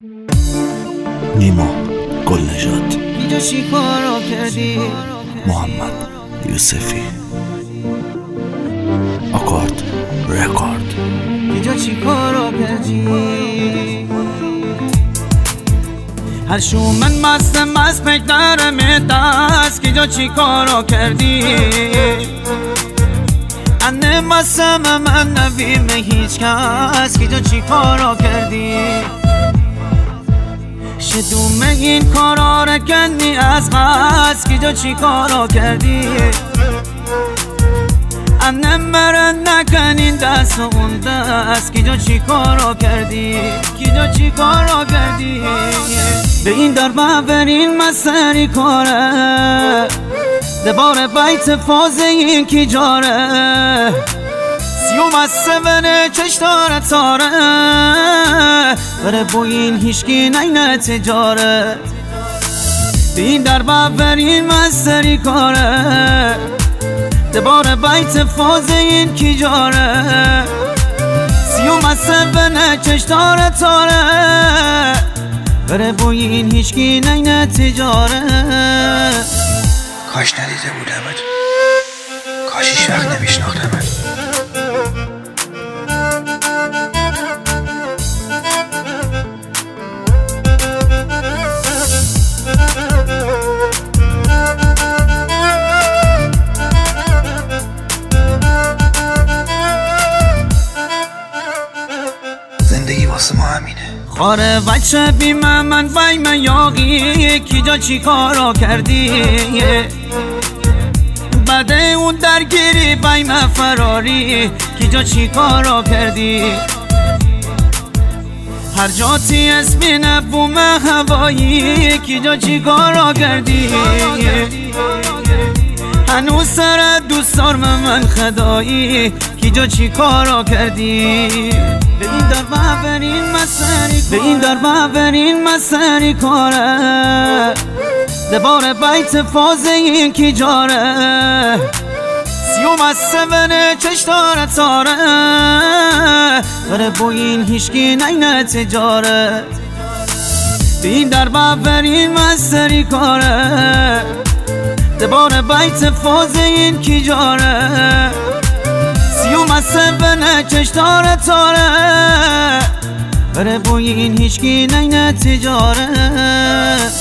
نیما گلنژاد، اینجا چی کارا کردی؟ محمد یوسفی، آکارد رکورد. اینجا چی کارا کردی؟ هر شو من مست بگذرم دست که اینجا چی کارا کردی؟ انه مستم من نویم هیچ کس که اینجا چی کارا کردی؟ شدوم این کارا را کنی از قصد که اینجا چی کارا کردی؟ انه مرن نکنین دست و اون دست که اینجا چی کارا کردی؟ که اینجا چی کارا کردی؟ به این در ببرین مسری کاره دبار بیت فاز این کی جاره سیوم از سبنه چش داره تاره بره با این هیشکی نینه تجاره به این در ببرین مسری کاره دبار بیت فاز این کی جاره سیوم از سبنه چش داره تاره بره با این هیشکی نینه تجاره. کاش ندیده بودمت، کاش هیچ وقت نمیشناختمت. زندگی واسه ما همینه. خاره بچه بی من بیم یاقی کی جا چی کارا کردی؟ بعد اون درگیری بیم فراری کی جا چی کارا کردی؟ هر جاتی اسمی نبوم هوایی کی جا چی کارا کردی؟ هنوز سر دوست دارم من خدایی کی جا چی کارا کردی؟ به این در ببرین مسری کاره دبار بیت فاز این کی جاره سیوم از سبنه چش داره تاره بره با این هیشکی نینه تجاره به این در ببرین مسری کاره دبار بیت فاز این کی جاره سیوم از سبنه چش داره تاره بره با این هیشکی نینه تجاره.